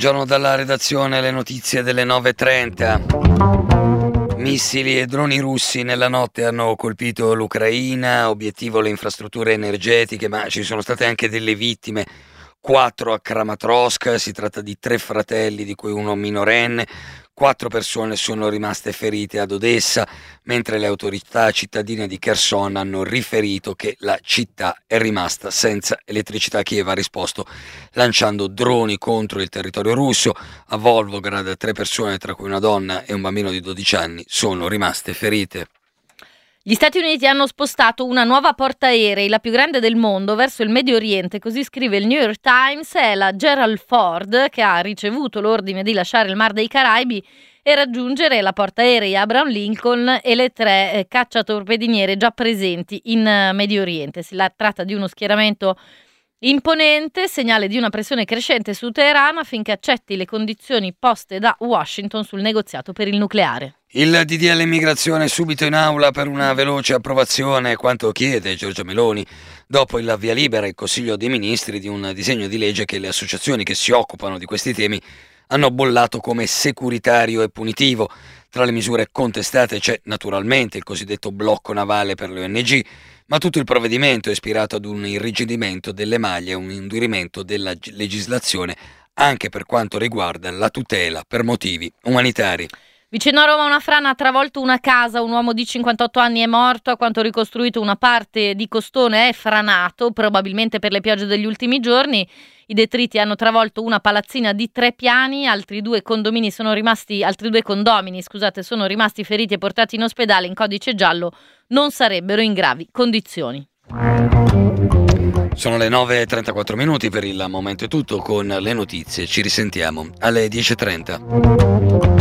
Buongiorno dalla redazione, le notizie delle 9:30. Missili e droni russi nella notte hanno colpito l'Ucraina, obiettivo le infrastrutture energetiche, ma ci sono state anche delle vittime. 4 a Kramatorsk, si tratta di 3 fratelli, di cui uno minorenne. 4 persone sono rimaste ferite ad Odessa, mentre le autorità cittadine di Kherson hanno riferito che la città è rimasta senza elettricità. Kiev ha risposto lanciando droni contro il territorio russo. A Volgograd 3 persone, tra cui una donna e un bambino di 12 anni, sono rimaste ferite. Gli Stati Uniti hanno spostato una nuova portaerei, la più grande del mondo, verso il Medio Oriente, così scrive il New York Times. È la Gerald Ford che ha ricevuto l'ordine di lasciare il Mar dei Caraibi e raggiungere la portaerei Abraham Lincoln e le 3 cacciatorpediniere già presenti in Medio Oriente. Si tratta di uno schieramento imponente, segnale di una pressione crescente su Teheran affinché accetti le condizioni poste da Washington sul negoziato per il nucleare. Il DDL immigrazione subito in aula per una veloce approvazione, quanto chiede Giorgia Meloni, dopo il via libera in Consiglio dei Ministri di un disegno di legge che le associazioni che si occupano di questi temi hanno bollato come securitario e punitivo. Tra le misure contestate c'è naturalmente il cosiddetto blocco navale per le ONG, ma tutto il provvedimento è ispirato ad un irrigidimento delle maglie e un indurimento della legislazione anche per quanto riguarda la tutela per motivi umanitari. Vicino a Roma una frana ha travolto una casa, un uomo di 58 anni è morto, a quanto ricostruito una parte di costone è franato, probabilmente per le piogge degli ultimi giorni. I detriti hanno travolto una palazzina di 3 piani, altri due condomini sono rimasti feriti e portati in ospedale in codice giallo, non sarebbero in gravi condizioni. Sono le 9:34 per il momento è tutto con le notizie, ci risentiamo alle 10:30.